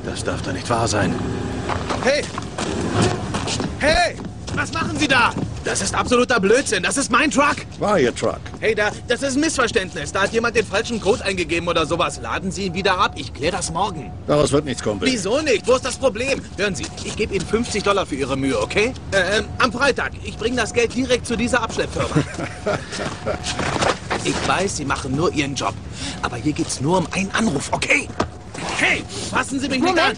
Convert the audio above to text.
Das darf doch nicht wahr sein. Hey! Hey! Was machen Sie da? Das ist absoluter Blödsinn. Das ist mein Truck. War Ihr Truck? Hey, das ist ein Missverständnis. Da hat jemand den falschen Code eingegeben oder sowas. Laden Sie ihn wieder ab. Ich kläre das morgen. Daraus wird nichts, Kumpel. Wieso nicht? Wo ist das Problem? Hören Sie, ich gebe Ihnen $50 für Ihre Mühe, okay? Am Freitag. Ich bringe das Geld direkt zu dieser Abschleppfirma. Ich weiß, Sie machen nur Ihren Job. Aber hier geht's nur um einen Anruf, okay? Hey, fassen Sie mich nicht an!